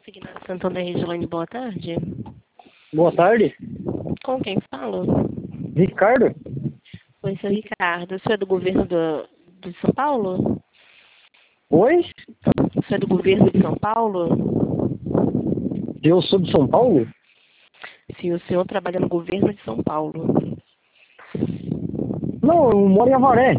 Consignado Santander Regiane, boa tarde. Boa tarde. Com quem falo? Ricardo? Oi, seu Ricardo. O senhor é do governo de São Paulo? Oi? O senhor é do governo de São Paulo? Eu sou de São Paulo? Sim, o senhor trabalha no governo de São Paulo. Não, eu moro em Avaré.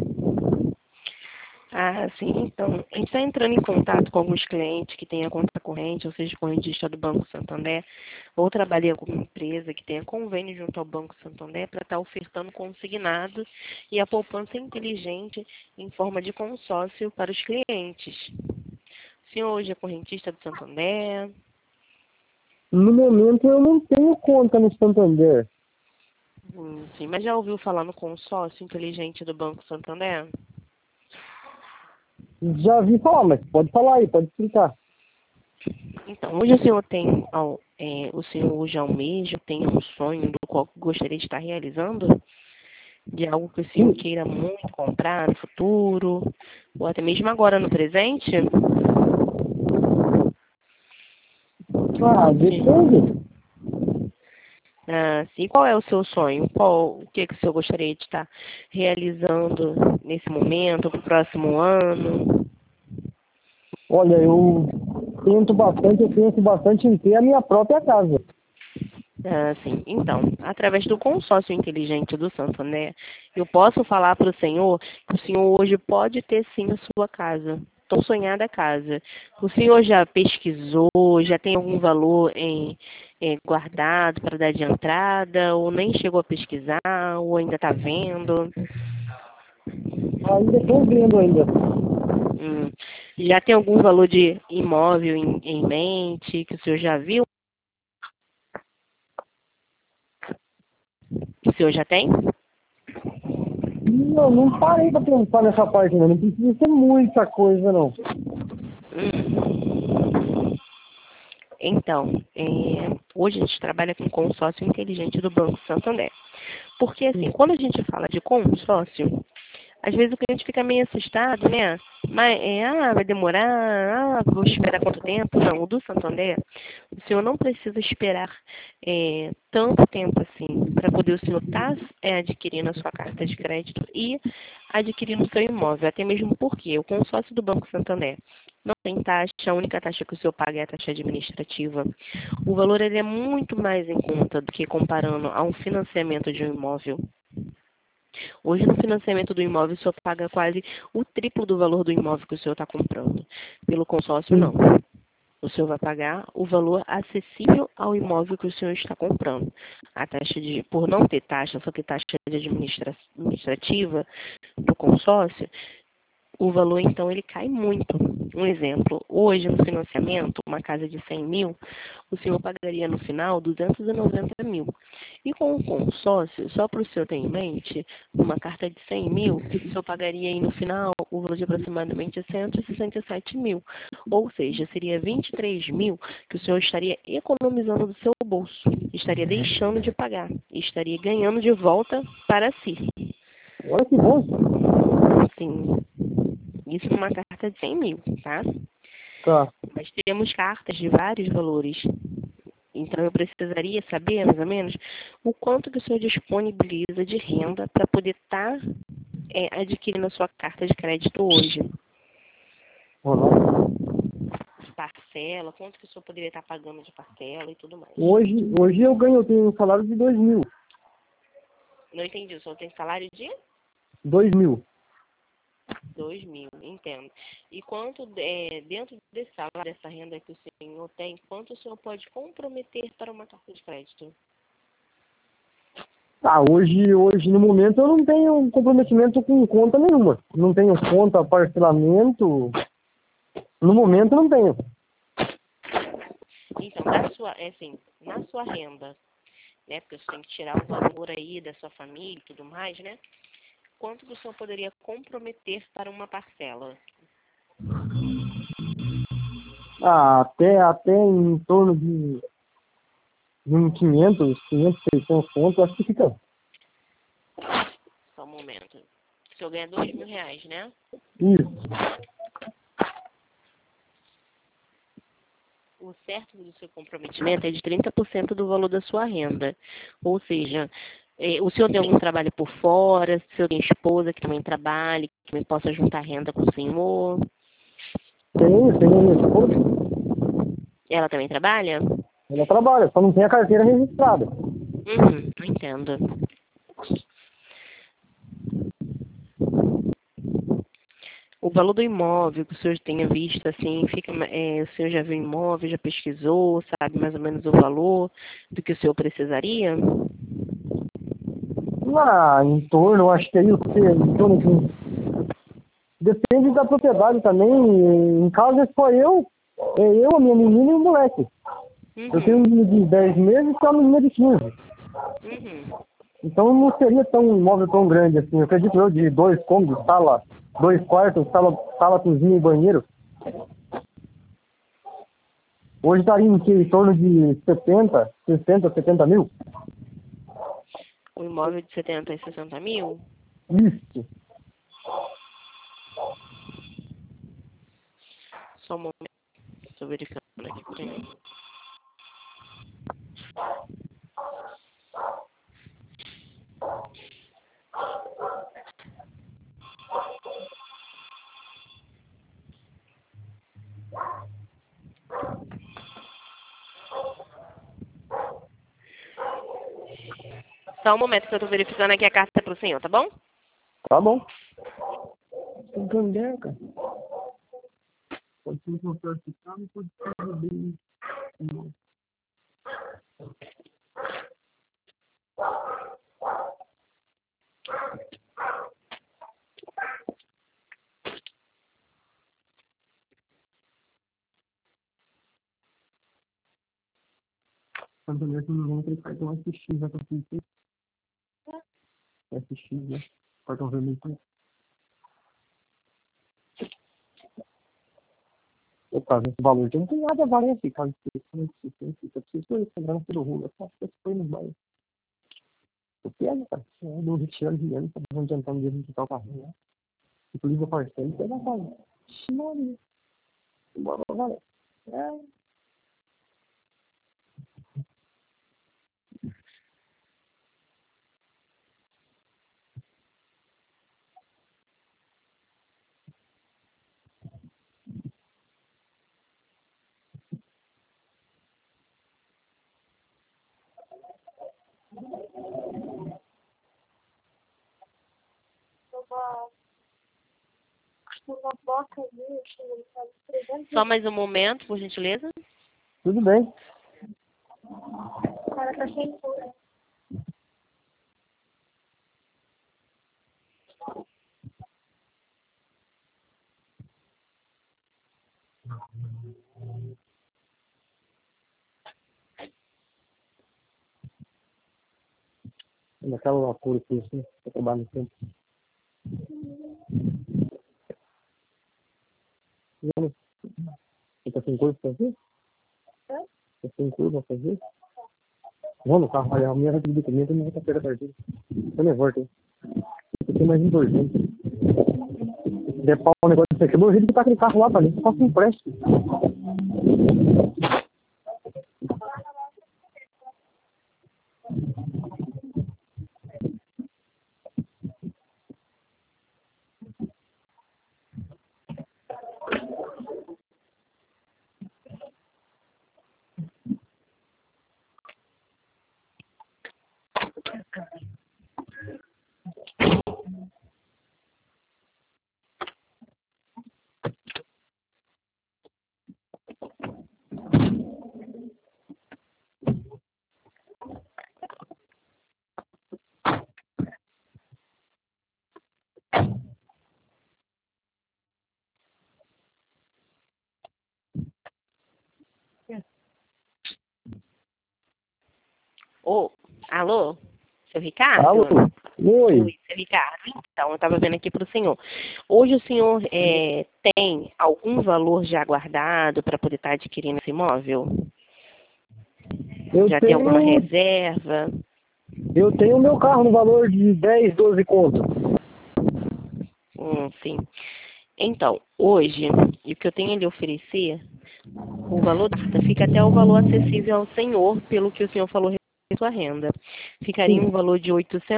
Ah, sim. Então, a gente está entrando em contato com alguns clientes que têm a conta corrente, ou seja, correntista do Banco Santander, ou trabalha em alguma empresa que tenha convênio junto ao Banco Santander para estar ofertando consignado e a poupança inteligente em forma de consórcio para os clientes. O senhor hoje é correntista do Santander? No momento eu não tenho conta no Santander. Sim, mas já ouviu falar no consórcio inteligente do Banco Santander? Já vi falar, mas pode falar aí, pode explicar. Então, hoje o senhor tem, o senhor hoje almeja, tem um sonho do qual gostaria de estar realizando? De algo que o senhor queira muito comprar no futuro, ou até mesmo agora no presente? Ah, depende. Ah, sim. Qual é o seu sonho? O que o senhor gostaria de estar realizando nesse momento, para o próximo ano? Olha, eu penso bastante em ter a minha própria casa. Ah, sim. Então, através do consórcio inteligente do Santander, eu posso falar para o senhor que o senhor hoje pode ter sim a sua casa, tão sonhada casa. O senhor já pesquisou, já tem algum valor guardado para dar de entrada, ou nem chegou a pesquisar, ou ainda está vendo? Ainda estou vendo ainda. Já tem algum valor de imóvel em mente que o senhor já viu? O senhor já tem? Não parei para pensar nessa parte, não. Não precisa ser muita coisa, não. Então, hoje a gente trabalha com consórcio inteligente do Banco Santander. Porque, assim, quando a gente fala de consórcio, às vezes o cliente fica meio assustado, né? Mas, vai demorar, vou esperar quanto tempo? Não, o do Santander, o senhor não precisa esperar tanto tempo assim para poder o senhor estar adquirindo a sua carta de crédito e adquirindo o seu imóvel. Até mesmo porque o consórcio do Banco Santander não tem taxa, a única taxa que o senhor paga é a taxa administrativa. O valor ele é muito mais em conta do que comparando a um financiamento de um imóvel. Hoje, no financiamento do imóvel, o senhor paga quase o triplo do valor do imóvel que o senhor está comprando. Pelo consórcio, não. O senhor vai pagar o valor acessível ao imóvel que o senhor está comprando. A taxa por não ter taxa, só ter taxa de administrativa do consórcio, o valor, então, ele cai muito. Um exemplo, hoje no financiamento, uma casa de 100 mil, o senhor pagaria no final 290 mil. E com o consórcio, só para o senhor ter em mente, numa carta de 100 mil, o senhor pagaria aí no final o valor de aproximadamente 167 mil. Ou seja, seria 23 mil que o senhor estaria economizando do seu bolso, estaria deixando de pagar, e estaria ganhando de volta para si. Olha que bom. Sim. Isso numa carta de 100 mil, tá? Tá. Mas temos cartas de vários valores. Então, eu precisaria saber, mais ou menos, o quanto que o senhor disponibiliza de renda para poder estar adquirindo a sua carta de crédito hoje. Uhum. Parcela, quanto que o senhor poderia estar pagando de parcela e tudo mais. Hoje eu tenho um salário de 2.000. Não entendi, o senhor tem salário de? 2.000. 2 mil, entendo. E quanto, dentro desse salário, dessa renda que o senhor tem, quanto o senhor pode comprometer para uma carta de crédito? Hoje no momento eu não tenho comprometimento com conta nenhuma. Não tenho conta, parcelamento. No momento não tenho. Então, na sua renda, né? Porque você tem que tirar o valor aí da sua família e tudo mais, né? Quanto que o senhor poderia comprometer para uma parcela? Até em torno de uns 600 pontos, acho que fica. Só um momento. O senhor ganha 2 mil reais, né? Isso. o certo do seu comprometimento é de 30% do valor da sua renda. Ou seja, o senhor tem algum trabalho por fora, se o senhor tem esposa que também trabalhe, que também possa juntar renda com o senhor. Tenho minha esposa. Ela também trabalha? Ela trabalha, só não tem a carteira registrada. Entendo. O valor do imóvel que o senhor tenha visto, assim, o senhor já viu imóvel, já pesquisou, sabe mais ou menos o valor do que o senhor precisaria? Em torno, eu acho que é isso, em torno de... Depende da propriedade também. Em casa é só eu, a minha menina e o moleque. Eu tenho um menino de 10 meses e uma menina de 15. Então não seria um imóvel tão grande assim. Eu acredito eu, de 2 cômodos, sala, 2 quartos, sala, cozinha e banheiro. Hoje estaria em torno de 70 mil. Um imóvel de 70 e 60 mil? Isso. Só um momento, estou verificando aqui para mim. Só um momento que eu estou verificando aqui a carta para o senhor, tá bom? Tá bom. Gandeca. Pode ser que eu certificado, pode ser bem. Quando eu não vou ter cartão SX, já consegui. SX, né? Cartão vermelho. Opa, esse valor não tem nada a valer assim, cara. Eu preciso comprar tudo rolo. Eu faço isso foi no bairro. Eu pego, cara. Eu dou retirando dinheiro, tá bom, adiantando dinheiro de tal carrinho, né? Inclusive, eu parcelo e pego a casa. Maria. Bora, valeu. Só mais um momento, por gentileza. Tudo bem. Cara, tá sem cura. Naquela loucura que assim, pra trabalhar no tempo. Você tá sem curva pra fazer? Tá sem curva pra fazer? Vamos no carro, olha, a minha vai pedir documento e não vai estar perto da partida. Eu nem volto, hein? Isso aqui é mais importante. Se der pau o negócio disso aqui, eu vou jeito que tá aquele carro lá pra mim, só se empreste. Alô? Seu Ricardo? Alô? Oi. Seu Ricardo. Então, eu estava vendo aqui para o senhor. Hoje o senhor tem algum valor já guardado para poder estar adquirindo esse imóvel? Já tem alguma reserva? Eu tenho meu carro no valor de 10, 12 conto. Sim. Então, hoje, o que eu tenho a lhe oferecer, O valor da carta fica até o valor acessível ao senhor, pelo que o senhor falou de sua renda. Ficaria um valor de R$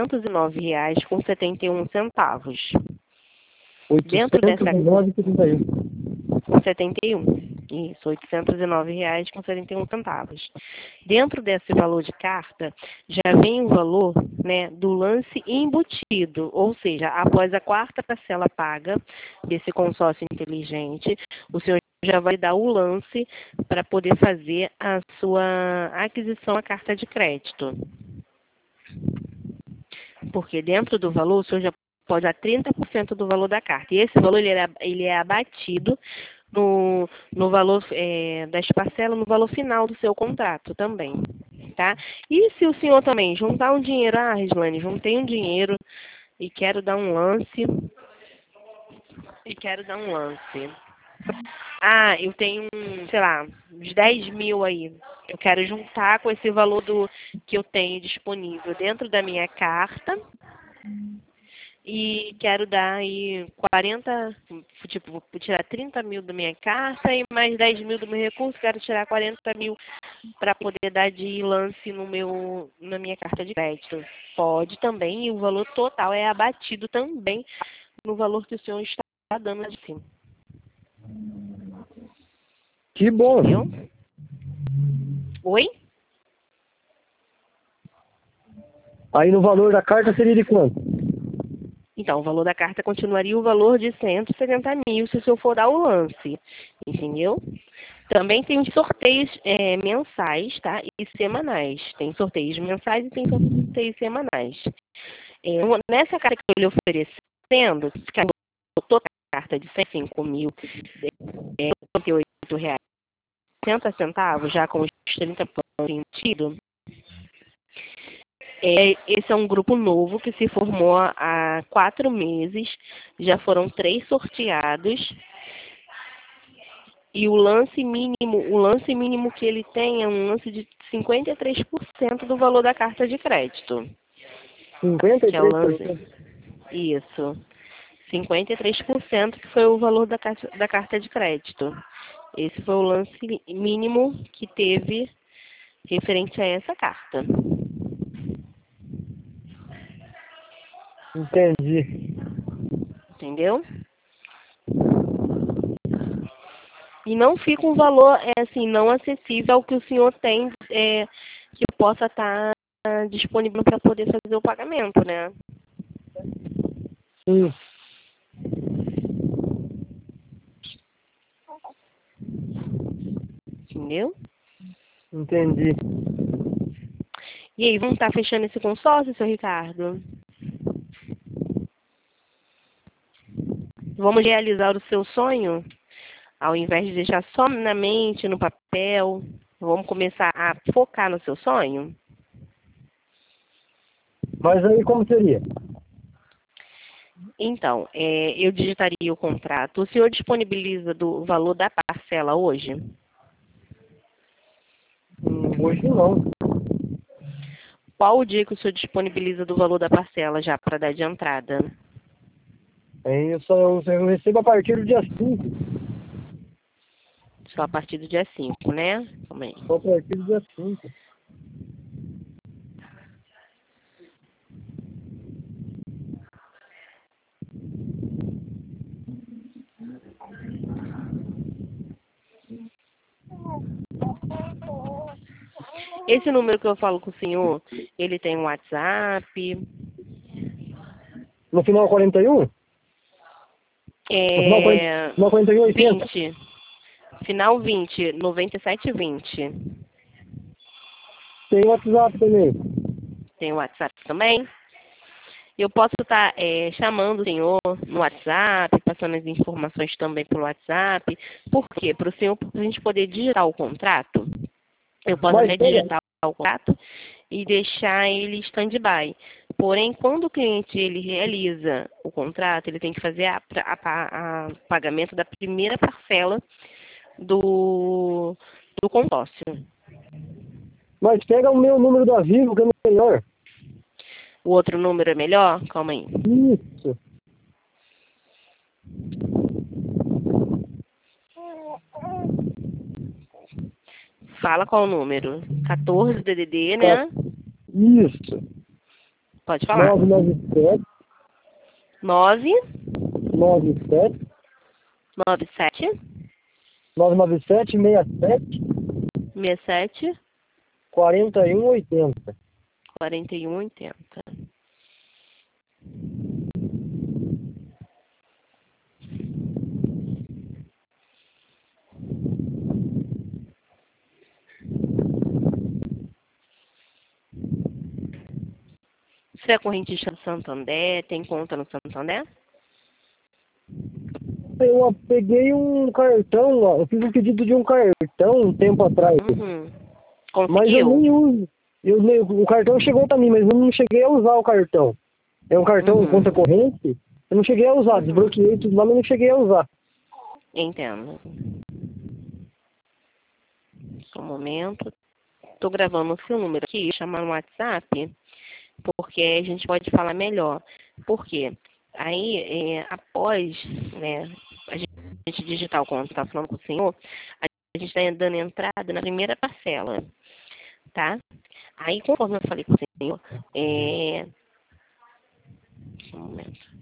809,71. Dentro dessa 71. Isso, R$ 809,71. Dentro desse valor de carta, já vem o valor, né, do lance embutido, ou seja, após a quarta parcela paga desse consórcio inteligente, o senhor já vai dar o lance para poder fazer a sua aquisição à carta de crédito. Porque dentro do valor, o senhor já pode dar 30% do valor da carta. E esse valor ele é abatido no valor das parcelas, no valor final do seu contrato também, tá? E se o senhor também juntar um dinheiro, Rislane, juntei um dinheiro e quero dar um lance, eu tenho, sei lá, uns 10 mil aí. Eu quero juntar com esse valor que eu tenho disponível dentro da minha carta e quero dar aí 40, tipo, vou tirar 30 mil da minha carta e mais 10 mil do meu recurso, quero tirar 40 mil para poder dar de lance na minha carta de crédito. Pode também, e o valor total é abatido também no valor que o senhor está dando de cima. Que bom. Entendeu? Oi? Aí no valor da carta seria de quanto? Então, o valor da carta continuaria o valor de 170 mil se o senhor for dar o lance, entendeu? Também tem os sorteios mensais, tá? E semanais. Tem sorteios mensais e tem sorteios semanais. Nessa carta que eu lhe oferecendo, que é toda a carta de R$58,60, já com os 30 pontos embutidos, esse é um grupo novo que se formou há 4 meses, já foram 3 sorteados, e o lance mínimo que ele tem é um lance de 53% do valor da carta de crédito. 53%? Que é o lance. Isso. 53% que foi o valor da carta de crédito. Esse foi o lance mínimo que teve referente a essa carta. Entendi. Entendeu? E não fica um valor assim, não acessível ao que o senhor tem que possa estar disponível para poder fazer o pagamento, né? Sim. Entendeu? Entendi. E aí, vamos estar fechando esse consórcio, seu Ricardo? Vamos realizar o seu sonho? Ao invés de deixar só na mente, no papel, vamos começar a focar no seu sonho? Mas aí como seria? Então, eu digitaria o contrato. O senhor disponibiliza do valor da parcela hoje? Hoje não. Qual o dia que o senhor disponibiliza do valor da parcela já para dar de entrada? Aí eu recebo a partir do dia 5. Só a partir do dia 5, né? Calma aí. Só a partir do dia 5. Esse número que eu falo com o senhor, ele tem um WhatsApp? No final 41? No final 41, 80? 20. Final 20, 9720. Tem WhatsApp também. Tem o WhatsApp também? Eu posso estar chamando o senhor no WhatsApp, passando as informações também pelo WhatsApp. Por quê? Para a gente poder digitar o contrato. Eu posso até digitar o contrato e deixar ele stand-by. Porém, quando o cliente ele realiza o contrato, ele tem que fazer a pagamento da primeira parcela do consórcio. Mas pega o meu número da Vivo, que é melhor. O outro número é melhor? Calma aí. Isso. Fala qual o número. 14 DDD, né? Isso. Pode falar. 997 9 97 97 997 67 67 4180. 4180. Você é correntista do Santander? Tem conta no Santander? Eu peguei um cartão, ó, eu fiz um pedido de um cartão um tempo atrás, Uhum. mas eu Conseguiu? nem uso. O cartão chegou para mim, mas eu não cheguei a usar o cartão. É um cartão conta corrente, eu não cheguei a usar, desbloqueei tudo lá, mas não cheguei a usar. Entendo. Só um momento. Estou gravando o seu número aqui, chamar no WhatsApp, porque a gente pode falar melhor. Por quê? Aí, após, né, a gente digitar o quanto está falando com o senhor, a gente está dando entrada na primeira parcela, tá? Aí, conforme eu falei com o senhor, só um momento.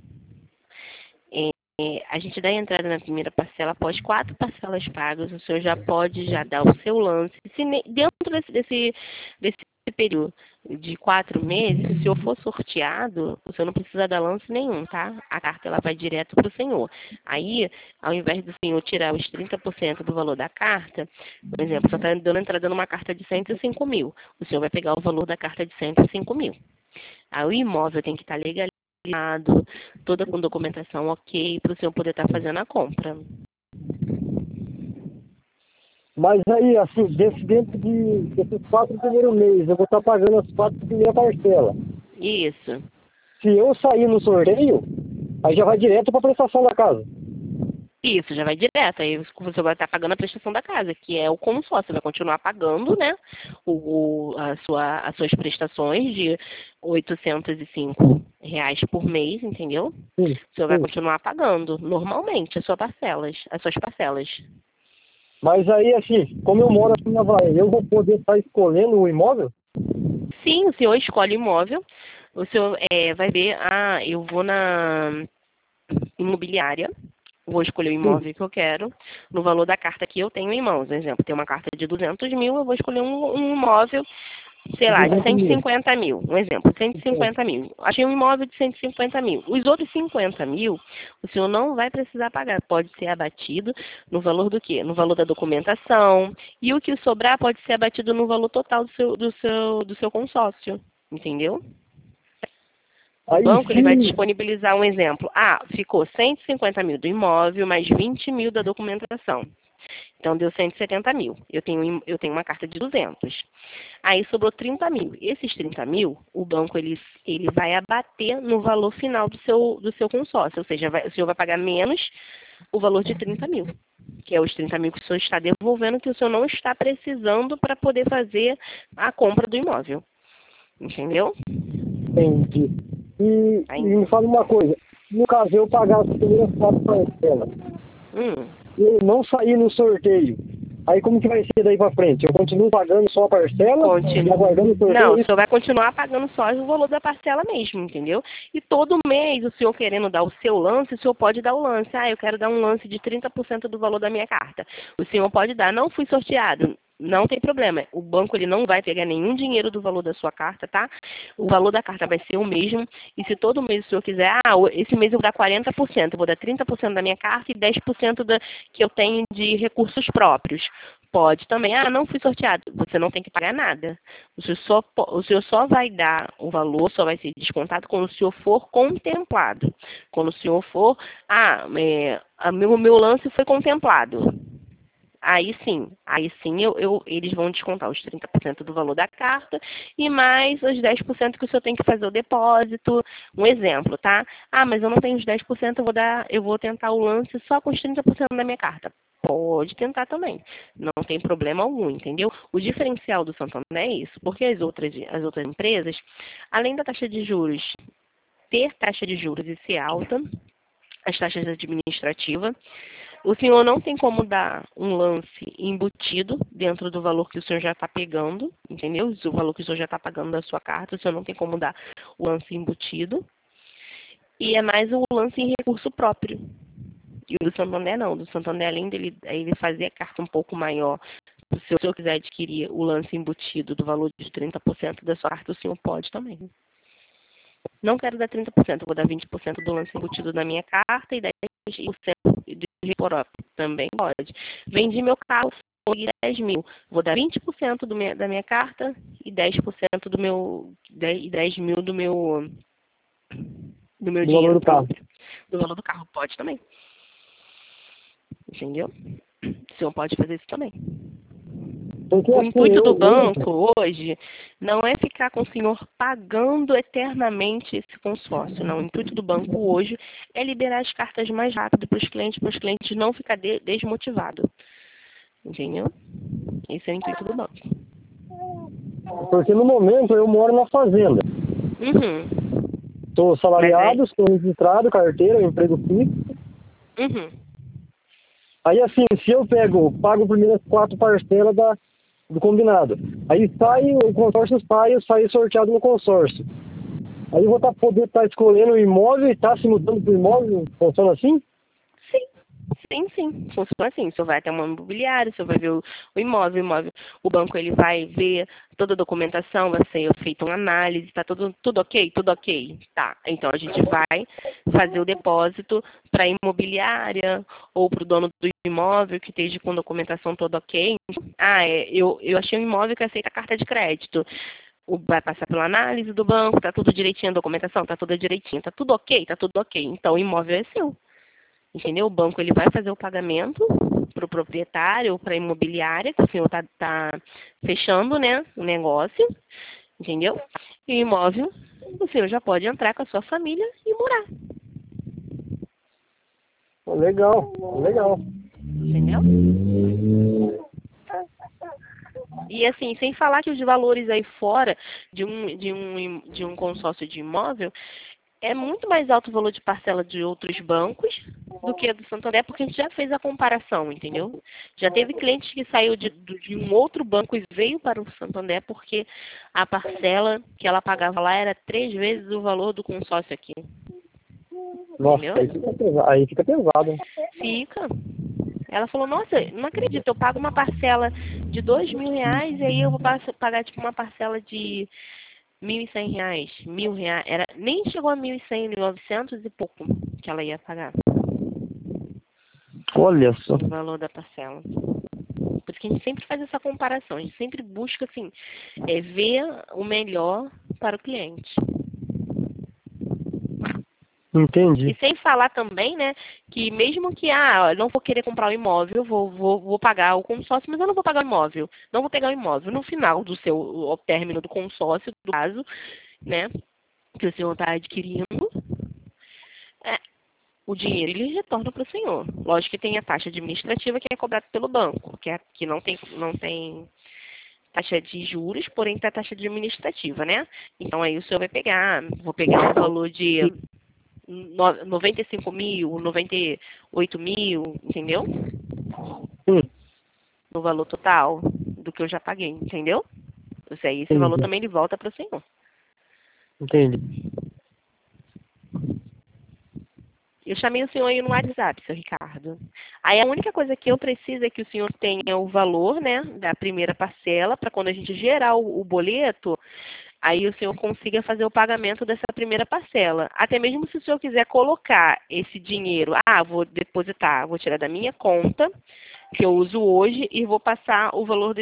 A gente dá entrada na primeira parcela, após 4 parcelas pagas, o senhor já pode já dar o seu lance. Dentro desse período de 4 meses, se o senhor for sorteado, o senhor não precisa dar lance nenhum, tá? A carta ela vai direto para o senhor. Aí, ao invés do senhor tirar os 30% do valor da carta, por exemplo, o senhor está dando entrada numa carta de 105 mil, o senhor vai pegar o valor da carta de 105 mil. Aí o imóvel tem que estar legalizado, toda com documentação ok, para o senhor poder estar fazendo a compra. Mas aí, assim, dentro desses 4 primeiros meses, eu vou estar pagando as 4 primeiras parcelas. Isso. Se eu sair no sorteio, aí já vai direto para a prestação da casa. Isso, já vai direto. Aí você vai estar pagando a prestação da casa, que é o consórcio. Você vai continuar pagando, né, as suas prestações de R$ 805 por mês, entendeu? Sim, O senhor vai continuar pagando normalmente as suas parcelas. Mas aí, assim, como eu moro aqui na Havaí, eu vou poder estar escolhendo o imóvel? Sim, o senhor escolhe imóvel. O senhor vai ver, eu vou na imobiliária, vou escolher o imóvel que eu quero, no valor da carta que eu tenho em mãos. Por exemplo, tem uma carta de 200 mil, eu vou escolher um imóvel, sei lá, de 150 mil. Um exemplo, 150 mil. Achei um imóvel de 150 mil. Os outros 50 mil, o senhor não vai precisar pagar. Pode ser abatido no valor do quê? No valor da documentação. E o que sobrar pode ser abatido no valor total do seu consórcio. Entendeu? O Aí banco ele vai sim, disponibilizar um exemplo. Ficou 150 mil do imóvel, mais 20 mil da documentação. Então, deu 170 mil. Eu tenho uma carta de 200. Aí, sobrou 30 mil. Esses 30 mil, o banco ele vai abater no valor final do seu consórcio. Ou seja, o senhor vai pagar menos o valor de 30 mil. Que é os 30 mil que o senhor está devolvendo, que o senhor não está precisando para poder fazer a compra do imóvel. Entendeu? entendi. E me fala uma coisa, no caso eu pagar as primeiras 4 parcelas e eu não sair no sorteio, aí como que vai ser daí pra frente? Eu continuo pagando só a parcela e aguardando o sorteio? Não, o senhor vai continuar pagando só o valor da parcela mesmo, entendeu? E todo mês, o senhor querendo dar o seu lance, o senhor pode dar o lance. Eu quero dar um lance de 30% do valor da minha carta. O senhor pode dar, não fui sorteado. Não tem problema. O banco ele não vai pegar nenhum dinheiro do valor da sua carta, tá? O valor da carta vai ser o mesmo. E se todo mês o senhor quiser, esse mês eu vou dar 40%, eu vou dar 30% da minha carta e 10% que eu tenho de recursos próprios. Pode também. Não fui sorteado. Você não tem que pagar nada. O senhor só vai dar o valor, só vai ser descontado quando o senhor for contemplado. Quando o senhor for, meu lance foi contemplado. Aí sim, eles vão descontar os 30% do valor da carta e mais os 10% que o senhor tem que fazer o depósito. Um exemplo, tá? Mas eu não tenho os 10%, eu vou tentar o lance só com os 30% da minha carta. Pode tentar também. Não tem problema algum, entendeu? O diferencial do Santander é isso, porque as outras empresas, além da taxa de juros, ter taxa de juros e ser alta, as taxas administrativas, O senhor não tem como dar um lance embutido dentro do valor que o senhor já está pegando, entendeu? O valor que o senhor já está pagando da sua carta, o senhor não tem como dar o lance embutido. E é mais o lance em recurso próprio. E o do Santander não. Do Santander, além dele ele fazer a carta um pouco maior, se o senhor quiser adquirir o lance embutido do valor de 30% da sua carta, o senhor pode também. Não quero dar 30%, eu vou dar 20% do lance embutido da minha carta e 10% de próprio. Também pode. Vendi meu carro, foi 10 mil. Vou dar 20% da minha carta e 10% do meu. 10 mil do meu dinheiro próprio. Do valor do carro. Pode também. Entendeu? O senhor pode fazer isso também. O intuito do banco hoje não é ficar com o senhor pagando eternamente esse consórcio. Não. O intuito do banco hoje é liberar as cartas mais rápido para os clientes não ficar desmotivados. Entendeu? Esse é o intuito do banco. Porque no momento eu moro na fazenda. Estou salariado, estou registrado, carteira, emprego fixo. Aí assim, se eu pago primeiras 4 parcelas do combinado. Aí o consórcio sai sorteado no consórcio. Aí eu vou poder estar escolhendo o imóvel e estar se mudando para o imóvel, funciona assim? Sim. Funciona assim. O senhor vai até uma imobiliária, o senhor vai ver o imóvel. O banco ele vai ver toda a documentação, vai ser feita uma análise, está tudo ok? Tudo ok. Tá. Então a gente vai fazer o depósito para a imobiliária ou para o dono do imóvel que esteja com a documentação toda ok. Eu achei um imóvel que aceita carta de crédito. Vai passar pela análise do banco, tá tudo direitinho, a documentação tá toda direitinho, tá tudo ok? Tá tudo ok. Então o imóvel é seu. Entendeu? O banco ele vai fazer o pagamento para o proprietário ou para a imobiliária, que o senhor tá fechando, né, o negócio, entendeu? E o imóvel, o senhor já pode entrar com a sua família e morar. Legal. Entendeu? E assim, sem falar que os valores aí fora de um consórcio de imóvel, é muito mais alto o valor de parcela de outros bancos do que a do Santander, porque a gente já fez a comparação, entendeu? Já teve cliente que saiu de um outro banco e veio para o Santander porque a parcela que ela pagava lá era 3 vezes o valor do consórcio aqui. Nossa, entendeu? aí fica pesado. Fica. Ela falou, nossa, não acredito, eu pago uma parcela de R$2.000 e aí eu vou pagar tipo uma parcela de R$1.100, R$1.000, nem chegou a 1.100, 900 e pouco que ela ia pagar. Olha só. O valor da parcela. Por isso que a gente sempre faz essa comparação, a gente sempre busca, assim, ver o melhor para o cliente. Entendi. E sem falar também, né, que mesmo que, eu não vou querer comprar o imóvel, vou pagar o consórcio, mas eu não vou pagar o imóvel. Não vou pegar o imóvel. No final ao término do consórcio, do caso, né, que o senhor está adquirindo, o dinheiro ele retorna para o senhor. Lógico que tem a taxa administrativa que é cobrada pelo banco, que não tem taxa de juros, porém tem a taxa administrativa, né? Então aí o senhor vou pegar um valor de 95 mil, 98 mil, entendeu? No valor total do que eu já paguei, entendeu? Esse valor também ele volta para o senhor. Entendi. Eu chamei o senhor aí no WhatsApp, seu Ricardo. Aí a única coisa que eu preciso é que o senhor tenha o valor, né, da primeira parcela, para quando a gente gerar o boleto, aí o senhor consiga fazer o pagamento dessa primeira parcela. Até mesmo se o senhor quiser colocar esse dinheiro, vou depositar, vou tirar da minha conta, que eu uso hoje, e vou passar o valor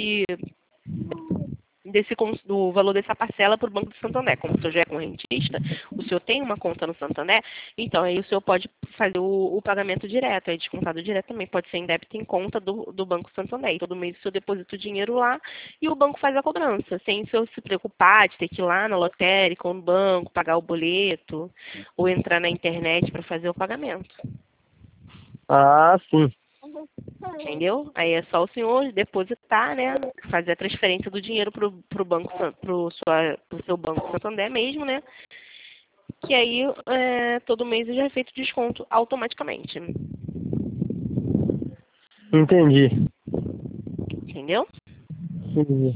do valor dessa parcela para o Banco do Santander. Como o senhor já é correntista, o senhor tem uma conta no Santander, então aí o senhor pode fazer o pagamento direto, aí descontado direto também, pode ser em débito em conta do Banco Santander. E todo mês o senhor deposita o dinheiro lá e o banco faz a cobrança, sem o senhor se preocupar de ter que ir lá na lotérica ou no banco, pagar o boleto, ou entrar na internet para fazer o pagamento. Sim. Entendeu? Aí é só o senhor depositar, né? Fazer a transferência do dinheiro pro seu Banco Santander mesmo, né? Que aí todo mês já é feito desconto automaticamente. Entendi. Entendeu? Entendi.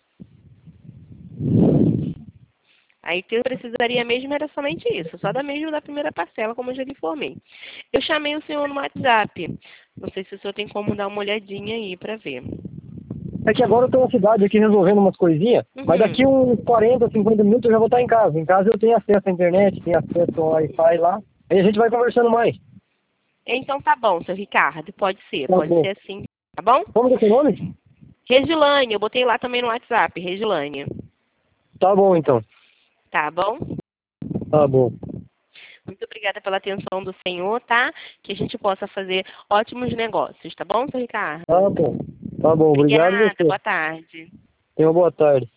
Aí o que eu precisaria mesmo era somente isso, só mesmo da primeira parcela, como eu já lhe informei. Eu chamei o senhor no WhatsApp. Não sei se o senhor tem como dar uma olhadinha aí para ver. É que agora eu tô na cidade aqui resolvendo umas coisinhas, mas daqui uns 40, 50 minutos eu já vou estar em casa. Em casa eu tenho acesso à internet, tenho acesso ao Wi-Fi lá. Aí a gente vai conversando mais. Então tá bom, seu Ricardo, pode ser Bom. assim, tá bom? Como que é seu nome? Regilane, eu botei lá também no WhatsApp, Regilane. Tá bom, então. Tá bom? Tá bom. Muito obrigada pela atenção do senhor, tá? Que a gente possa fazer ótimos negócios, tá bom, seu Ricardo? Tá bom. Tá bom, obrigado a Obrigada, você. boa tarde. Tenha uma boa tarde.